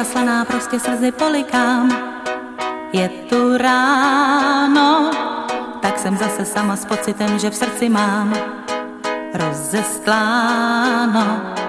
zaslaná, prostě slzy polikám. Je tu ráno, tak jsem zase sama s pocitem, že v srdci mám rozestláno.